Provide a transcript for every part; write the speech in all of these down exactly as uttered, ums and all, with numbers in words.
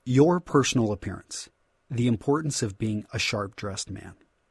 Your personal appearance. The importance of being a sharp-dressed man.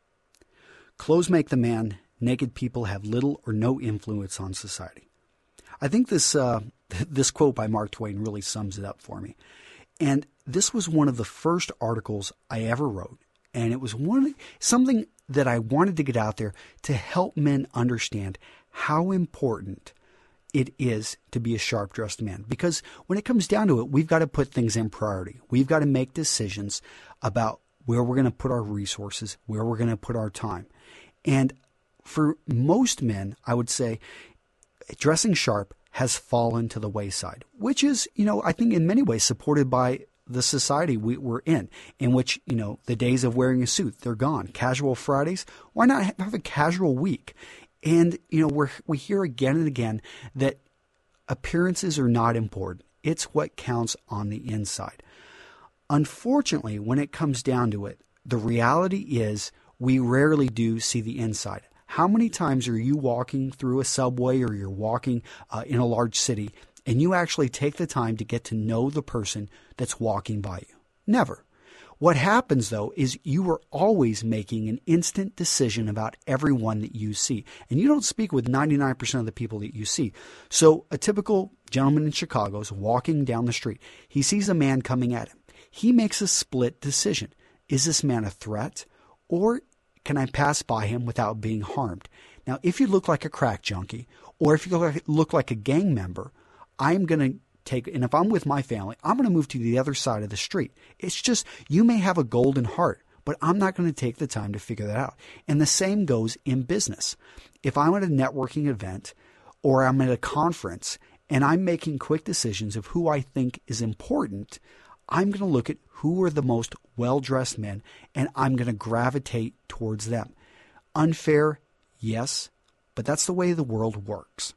Clothes make the man. Naked people have little or no influence on society. I think this uh, this quote by Mark Twain really sums it up for me. And this was one of the first articles I ever wrote. And it was one something that I wanted to get out there to help men understand how important it is to be a sharp-dressed man. Because when it comes down to it, we've got to put things in priority. We've got to make decisions about where we're going to put our resources, where we're going to put our time. And for most men, I would say dressing sharp has fallen to the wayside, which is, you know, I think in many ways supported by the society we, we're in, in which, you know, the days of wearing a suit, they're gone. Casual Fridays, why not have a casual week? And, you know, we're, we hear again and again that appearances are not important. It's what counts on the inside. Unfortunately, when it comes down to it, the reality is we rarely do see the inside. How many times are you walking through a subway or you're walking uh, in a large city and you actually take the time to get to know the person that's walking by you? Never. What happens, though, is you are always making an instant decision about everyone that you see. And you don't speak with ninety-nine percent of the people that you see. So a typical gentleman in Chicago is walking down the street. He sees a man coming at him. He makes a split decision. Is this man a threat, or can I pass by him without being harmed? Now, if you look like a crack junkie, or if you look like, look like a gang member, I'm going to take, and if I'm with my family, I'm going to move to the other side of the street. It's just, you may have a golden heart, but I'm not going to take the time to figure that out. And the same goes in business. If I'm at a networking event or I'm at a conference and I'm making quick decisions of who I think is important, I'm going to look at who are the most well-dressed men and I'm going to gravitate towards them. Unfair, yes, but that's the way the world works.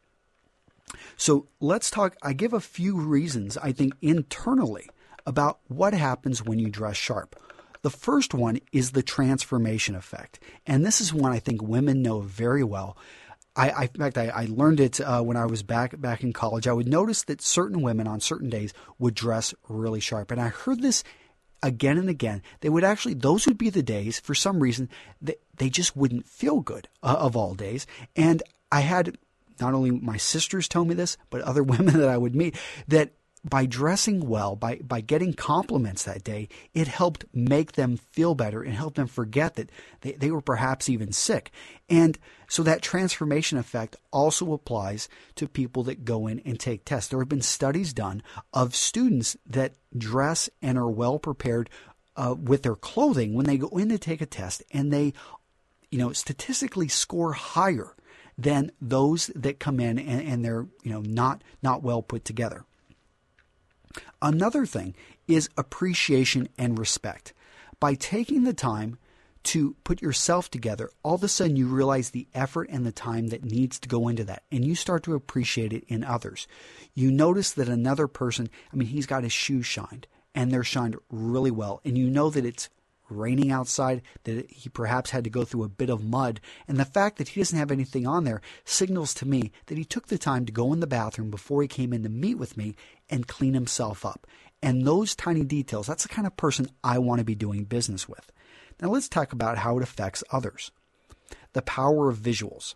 So let's talk, I give a few reasons, I think, internally about what happens when you dress sharp. The first one is the transformation effect. And this is one I think women know very well. I, I in fact, I, I learned it uh, when I was back back in college. I would notice that certain women on certain days would dress really sharp. And I heard this again and again. They would actually, those would be the days, for some reason, they, they just wouldn't feel good uh, of all days. And I had not only my sisters tell me this, but other women that I would meet, that by dressing well, by, by getting compliments that day, it helped make them feel better and helped them forget that they, they were perhaps even sick. And so that transformation effect also applies to people that go in and take tests. There have been studies done of students that dress and are well prepared uh, with their clothing when they go in to take a test, and they, you know, statistically score higher than those that come in and, and they're, you know, not not well put together. Another thing is appreciation and respect. By taking the time to put yourself together, all of a sudden you realize the effort and the time that needs to go into that, and you start to appreciate it in others. You notice that another person, I mean, he's got his shoes shined, and they're shined really well, and you know that it's raining outside, that he perhaps had to go through a bit of mud, and the fact that he doesn't have anything on there signals to me that he took the time to go in the bathroom before he came in to meet with me and clean himself up. And those tiny details, that's the kind of person I want to be doing business with. Now let's talk about how it affects others. The power of visuals.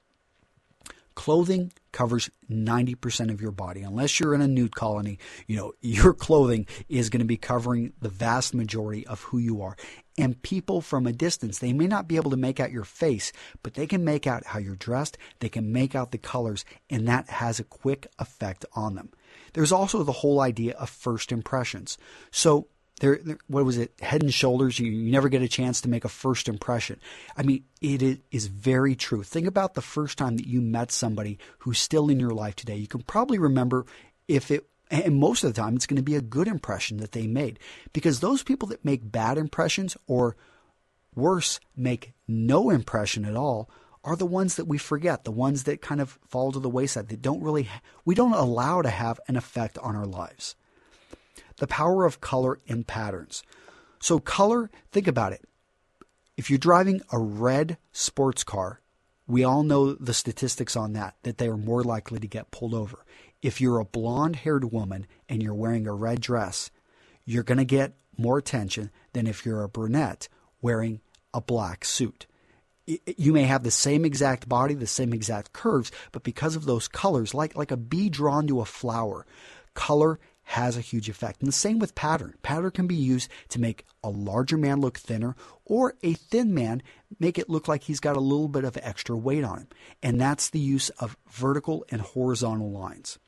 Clothing covers ninety percent of your body. Unless you're in a nude colony, you know, your clothing is going to be covering the vast majority of who you are. And people from a distance, they may not be able to make out your face, but they can make out how you're dressed, they can make out the colors, and that has a quick effect on them. There's also the whole idea of first impressions. So There, there, what was it? Head and Shoulders. You, you never get a chance to make a first impression. I mean, it is, is very true. Think about the first time that you met somebody who's still in your life today. You can probably remember if it, and most of the time, it's going to be a good impression that they made. Because those people that make bad impressions, or worse, make no impression at all, are the ones that we forget, the ones that kind of fall to the wayside, that don't really, we don't allow to have an effect on our lives. The power of color and patterns. So color, think about it. If you're driving a red sports car, we all know the statistics on that, that they are more likely to get pulled over. If you're a blonde-haired woman and you're wearing a red dress, you're going to get more attention than if you're a brunette wearing a black suit. You may have the same exact body, the same exact curves, but because of those colors, like, like a bee drawn to a flower, color has a huge effect. And the same with pattern. Pattern can be used to make a larger man look thinner, or a thin man make it look like he's got a little bit of extra weight on him. And that's the use of vertical and horizontal lines.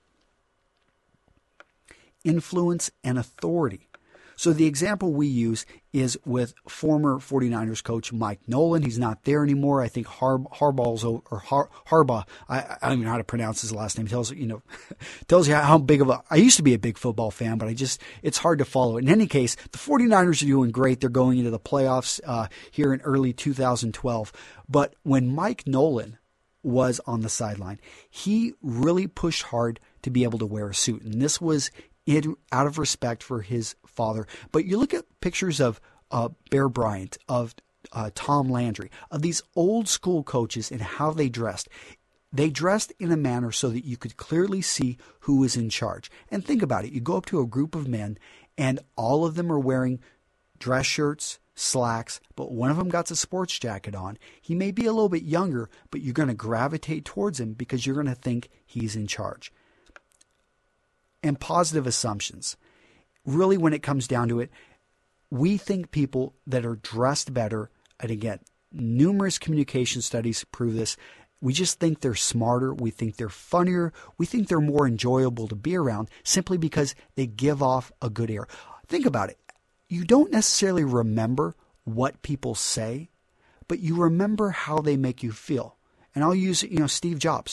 Influence and authority. So the example we use is with former forty-niners coach Mike Nolan. He's not there anymore. I think Harb, Harbaugh's or Har, Harbaugh. I, I don't even know how to pronounce his last name. It tells you know, tells you how big of a. I used to be a big football fan, but I just it's hard to follow. In any case, the forty-niners are doing great. They're going into the playoffs uh, here in early two thousand twelve. But when Mike Nolan was on the sideline, he really pushed hard to be able to wear a suit, and this was it out of respect for his father. But you look at pictures of uh, Bear Bryant, of uh, Tom Landry, of these old school coaches and how they dressed. They dressed in a manner so that you could clearly see who was in charge. And think about it. You go up to a group of men and all of them are wearing dress shirts, slacks, but one of them got a sports jacket on. He may be a little bit younger, but you're going to gravitate towards him because you're going to think he's in charge. And positive assumptions. Really, when it comes down to it, we think people that are dressed better, and again, numerous communication studies prove this, we just think they're smarter, we think they're funnier, we think they're more enjoyable to be around simply because they give off a good air. Think about it. You don't necessarily remember what people say, but you remember how they make you feel. And I'll use, you know, Steve Jobs.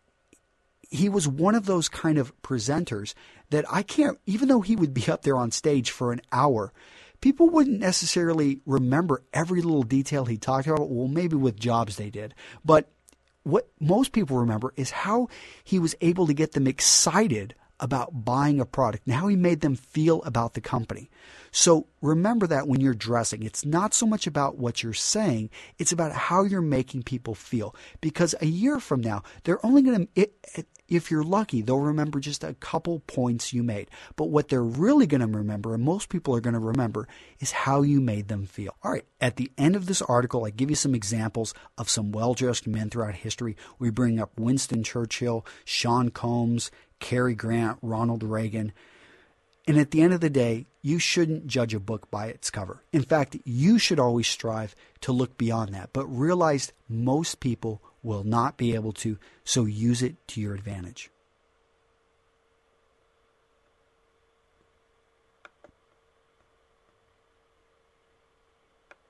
He was one of those kind of presenters that I can't, even though he would be up there on stage for an hour, people wouldn't necessarily remember every little detail he talked about. Well, maybe with Jobs they did. But what most people remember is how he was able to get them excited about buying a product and how he made them feel about the company. So remember that when you're dressing, it's not so much about what you're saying, it's about how you're making people feel. Because a year from now, they're only going to, if you're lucky, they'll remember just a couple points you made. But what they're really going to remember, and most people are going to remember, is how you made them feel. All right, at the end of this article, I give you some examples of some well-dressed men throughout history. We bring up Winston Churchill, Sean Combs, Cary Grant, Ronald Reagan. And at the end of the day, you shouldn't judge a book by its cover. In fact, you should always strive to look beyond that, but realize most people will not be able to, so use it to your advantage.